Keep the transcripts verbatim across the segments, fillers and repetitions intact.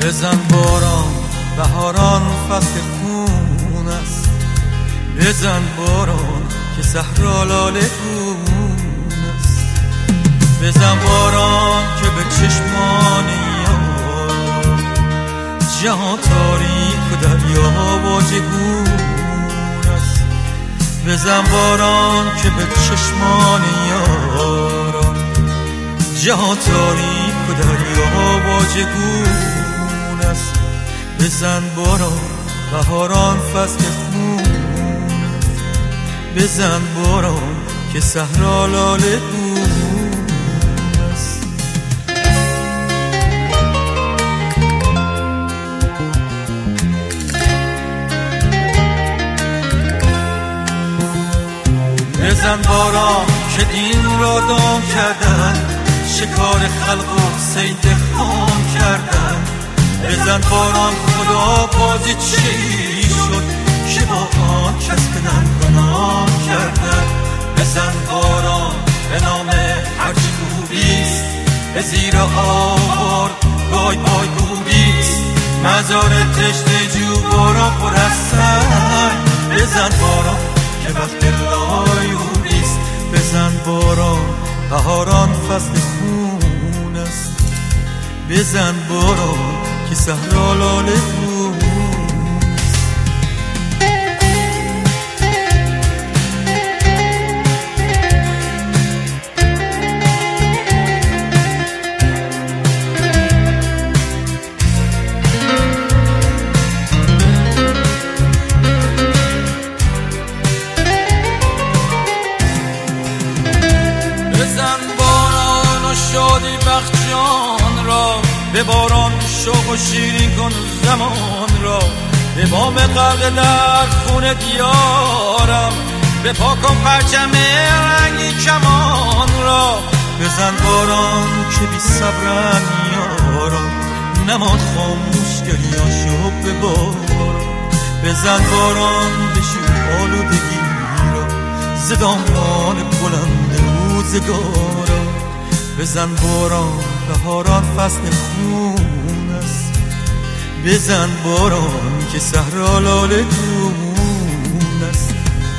بزن باران بهاران فصل خون است، بزن باران که صحرا لاله گون است، بزن باران که به چشمان یار جهان تاریک و دریا واژگون است، بزن باران که به چشمان یار جهان تاریک و دریا واژگون است، بزن باران بهاران فصل خون است، بزن باران که صحرا لاله گون است. بزن باران که دین را دام کردن، شکار خلق و صید خام کردن، بزن باران خدا بازی چی شد که با آن کس به ننگنام کردن، بزن باران به نام هرچی خوبیست به زیر آوار بای بای گوبیست، مزار تشت جو باران پر از سنگ، بزن باران که وقت لایونیست، بزن باران بهاران فصل خون است، بزن باران که صحرا لاله گون است. بزن باران و شادی بخش جان را، به باران شوق و شیرین کن زمان را، به بام غرق در خون دیارم به پاکم پرچم رنگی کمان را، بزن باران که بی صبرن یارم نماد خاموش گریا شو به باران، بزن باران بشور آلودگی را زدامان بلند روزگارا، بزن باران بهاران فصل خون است، بزن باران که صحرا لاله گون است.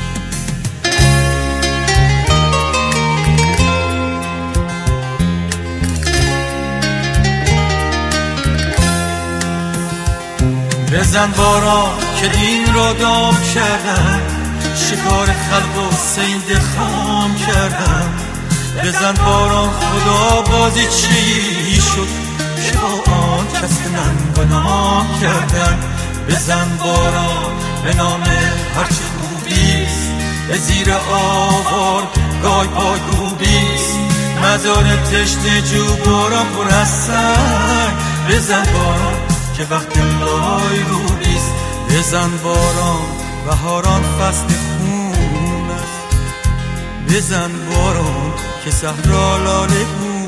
بزن باران که دین را دام کردن، شکار خلق و صید خام کردن، بزن باران خدا بازی چی شد که با آن کس ننگ و نام کردن، بزن باران به نام هرچی خوبیست به زیر آوار گای پای گوبیست، مزار تشت جو باران پر از سنگ، بزن باران که وقت لای روبیست، بزن باران بهاران فصل خون است، بزن باران که صحرا لاله گون